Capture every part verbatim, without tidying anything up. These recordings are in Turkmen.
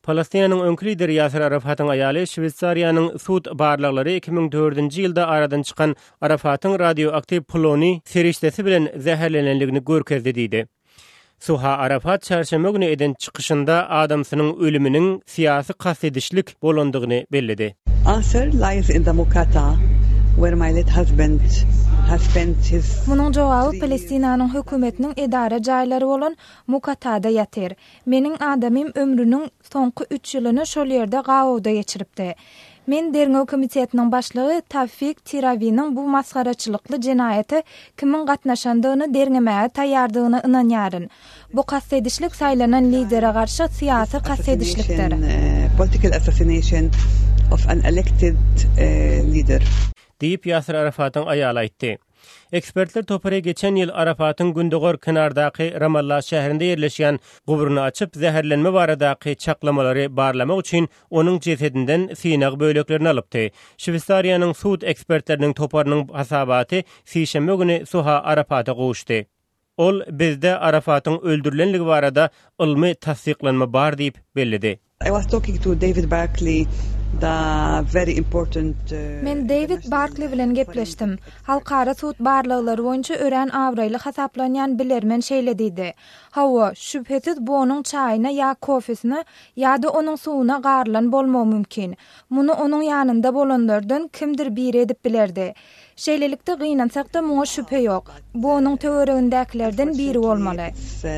Palestinanyň öňkü lideri Yasir Arafat'yň aýaly Şwitsariýanyň Sud barlaglary iki ming dördünji ýylda aradan çykan Arafat'yň radioaktiv poloni serişdesi bilen zäherlenenligini görkezdi diýdi. Suha Arafat çarşamba günü eden çykyşynda adamsynyň ölüminiň siýasy kasdedişlik bolandygyny bellidi. Answer lies in the Mukata, where my late husband has spent his... Munun jogaby Palestinanyň hökümetiniň edara jaýlary bolan Mukatada ýatyr. Meniň adamym ömrüniň soňky üç ýylyny şol ýerde gawda geçiripdi. Men Derňew komitetiniň başlygy Tawfik Tirawiniň bu masgaraçylykly jenaýaty kimin gatnaşandygyny derňemäge taýýardygyna ynanýaryn. Bu kasdedişlik saýlanan lidere garşy syýasy kasdedişlikdir. Political assassination of an elected uh, leader. Diýip Yasir Arafat'yň aýaly aýtdy. Ekspertler topary geçen ýyl Arafat'yň gündegor kenardaky Ramallah şäherinde ýerleşýän guburyny açyp zäherlenme baradaky çaklamalary barlamak üçin onuň jesedinden synag böлекlerini alypdy. Şwitsariýanyň sud ekspertleriniň toparynyň hasabaty sişeme güni Suha Arafat'a gowuşdy. Ol bizde Arafat'yň öldürilenligi barada ilmi tasdiklanma bar diýip bellidi. I was talking to David Barkley, the very important uh, Men David Barkley bilen gepleşdim. Halkara sud barlaglary boýunça ören awraýly hasaplanýan bilermen şeýledidi. Hawa şüphesiz bu onuň çaýyna ýa kofesine ýa-da onuň suwuna garlan bolmagy mümkin. Muny onuň ýanynda bolanlardan kimdir biri edip bilerdi. Şeýlelikde gynansak da muňa şüphe ýok. Bu onuň töweregindäkilerden biri bolmaly.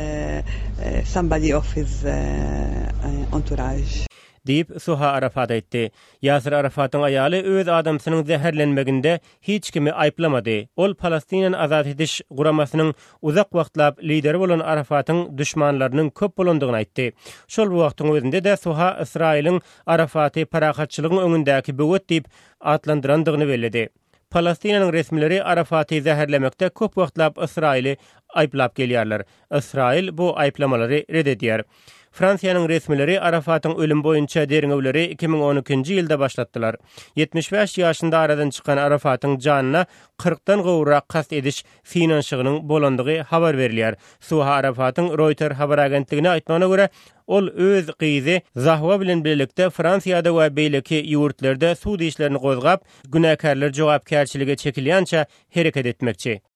Somebody of his uh, entourage. Diýip Suha Arafat aýtdy. Yasir Arafat'yň aýaly öz adamsynyň zäherlenmeginde hiç kimi aýplamady. Ol Palestina azat ediş guramasynyň uzak wagtlap lideri bolan Arafat'yň düşmanlarynyň köp bolandygyny aýtdy. Şol wagtyň özünde de Suha Israýlyň Arafat'y paragatçylygyň öňündäki böwet diýip atlandyrandygyny bellidi. Palestinanyň resmileri Arafat'y zäherlemekde köp wagtlap Israýly aýplap gelýärler. Israýl bu aýplamalary reddedýär. Fransiýanyň resmileri Arafat'yň ölüm boýunça derňewleri iki ming on ikinji ýylda başlatdylar. yetmiş beş ýaşynda aradan çykan Arafat'yň janyna kırkdan gowrak kasd ediş finansygynyň bolandygy habar berilýär. Suha Arafat'yň Reuters habar agentligine aýtmagyna görä, ol öz gyzy Zahwa bilen birlikde Fransýada we beýleki ýurtlarda suud işlerini gozgap, günäkärler jogapkärçiligi çekilýänçä hereket etmekçi.